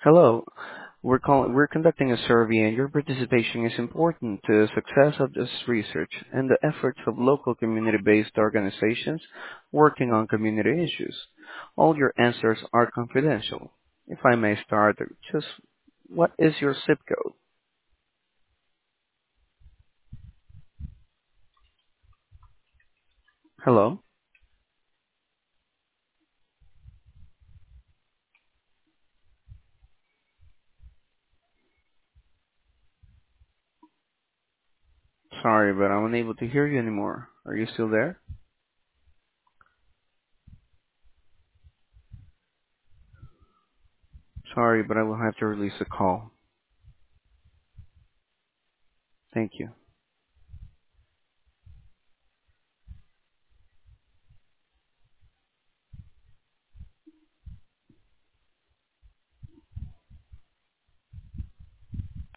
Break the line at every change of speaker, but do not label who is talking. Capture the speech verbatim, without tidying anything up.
Hello. We're call- we're conducting a survey, and your participation is important to the success of this research and the efforts of local community-based organizations working on community issues. All your answers are confidential. If I may start, just what is your zip code? Hello? Sorry, but I'm unable to hear you anymore. Are you still there? Sorry, but I will have to release the call. Thank you.